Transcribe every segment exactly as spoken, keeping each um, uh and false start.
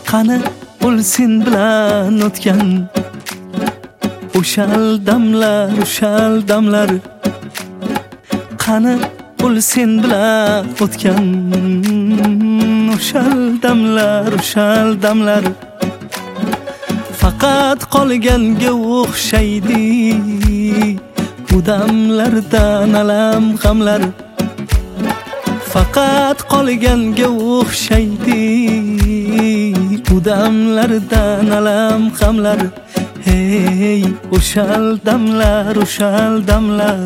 qani o'lsin bilan o'tgan o'shal damlar, o'shal damlar. Qani o'lsin bilan o'tgan o'shal damlar, o'shal damlar. Faqat qolganga o'xshaydi bu damlardan alam g'amlar. Faqat qolganga o'xshaydi bu damlardan alam g'amlar. Hey, o'shal damlar, o'shal damlar.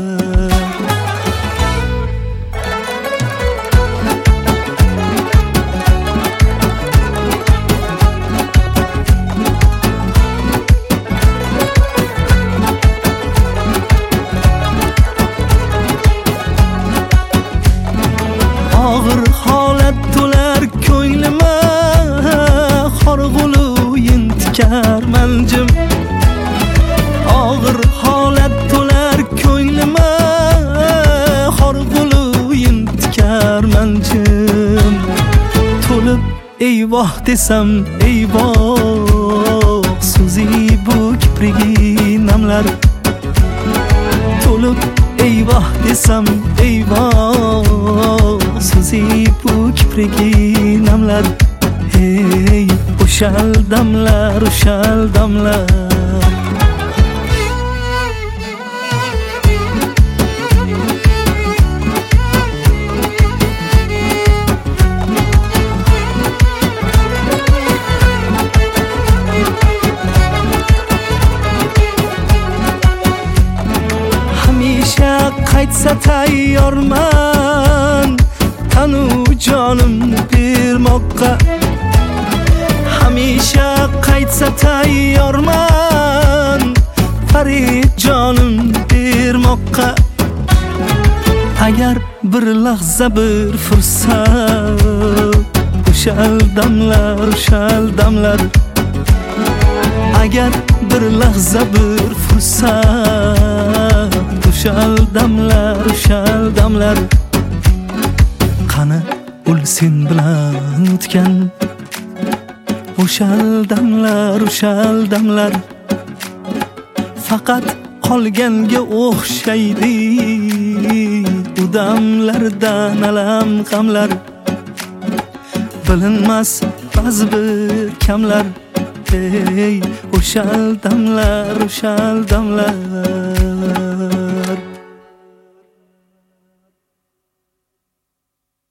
Og'ir holat to'lar ko'nglima, qorg'ulu intikar manjim. Og'ir holat to'lar ko'nglima, qorg'ulu intikar manjim. To'lib eyvoh desam eyvoh, so'zi bu kiprigi namlar. To'lib eyvoh desam eyvoh, so'zi bu kiprigi namlar. Hey, o'shal damlar, o'shal damlar. Hamisha qaytsa tayyorman tanu jonimni bermoqqa. Hamisha qaytsa tayyorman farid jonimni bermoqqa. Agar bir lahza bir fursat, o'shal damlar, o'shal damlar. Agar bir lahza bir fursat, o'shal damlar, o'shal damlar. Qani o'lsin bilan o'tgan o'shal damlar, o'shal damlar. Faqat qolganga o'xshaydi bu damlardan alam g'amlar. Bilinmas ba'zi bir kamlar. Hey, o'shal damlar, o'shal damlar.